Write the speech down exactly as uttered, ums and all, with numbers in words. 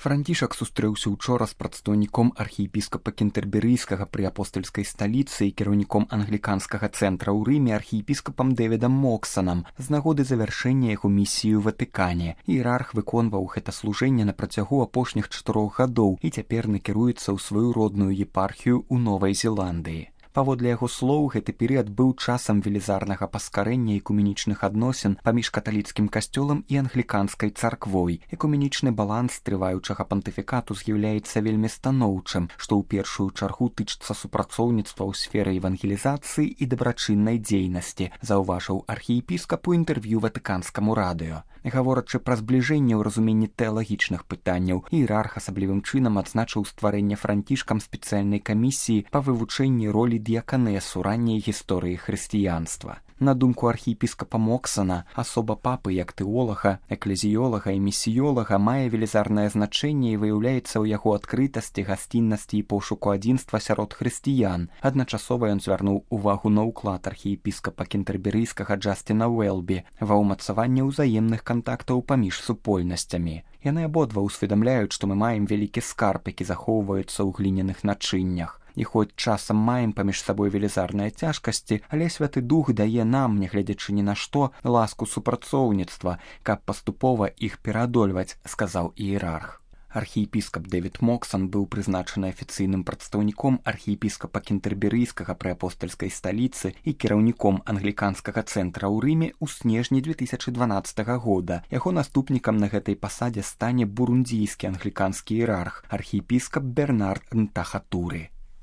Францішак сустрэўся учора з прадстаўніком архіепіскапа кентэрберыйскага пры апостальскай сталіцы і кіраўніком англіканскага цэнтра ў Рыме архіепіскапам Дэвідам Моксанам з нагоды завяршэння яго місіі ў Ватыкане. Іерарх выконваў гэта служэнне на працягу апошніх чатырох гадоў і цяпер накіруецца ў сваю родную епархію ў Новай Зеландыі. Паводле яго слоў, гэты перыяд быў часам велізарнага паскарэння экуменічных адносін паміж каталіцкім касцёлам і англіканскай царквой. Экуменічны баланс трываючага пантыфікату з'яўляецца вельмі станоўчым, што ў першую чаргу тычыцца супрацоўніцтва ў сферы евангелізацыі і дабрачыннай дзейнасці, заўважыў архіепіскап у інтэрв'ю ватыканскаму радыё. Гаворачы пра збліжэнне ў разуменні тэалагічных пытанняў, іерарх асаблівым чынам адзначыў стварэнне Францішкам спецыяльнай камісіі па вывучэнні ролі дыяканесу ранняй гісторыі хрысціянства. На думку архіепіскапа Моксана, асоба папы як тэолага, эклезіолага і місіёлага мае велізарнае значэнне і выяўляецца ў яго адкрытасці, гасціннасці і пошуку адзінства сярод хрысціян. Адначасова ён звярнуў увагу на ўклад архіепіскапа кентэрберыйскага Джастина Уэлбі ва ўмацаванне ўзаемных кантактаў паміж супольнасцямі. Яны абодва ўсведамляюць, што мы маем вялікі скарб, які захоўваецца ў гліняных начыннях. І хоць часам маем паміж сабой велізарныя цяжкасці, але Святы Дух дае нам, нягледзячы ні на што, ласку супрацоўніцтва, каб паступова іх пераадольваць, сказаў іерарх. Архіепіскап Дэвід Моксан быў прызначаны афіцыйным прадстаўніком архіепіскапа кентэрберыйскага пры апостальскай сталіцы і кіраўніком англіканскага цэнтра ў Рыме ў снежні две тысячы дванаццатага года. Яго наступнікам на гэтай пасадзе стане бурундзійскі англіканскі іерарх, архіепіскап Бернард Нтахатуры.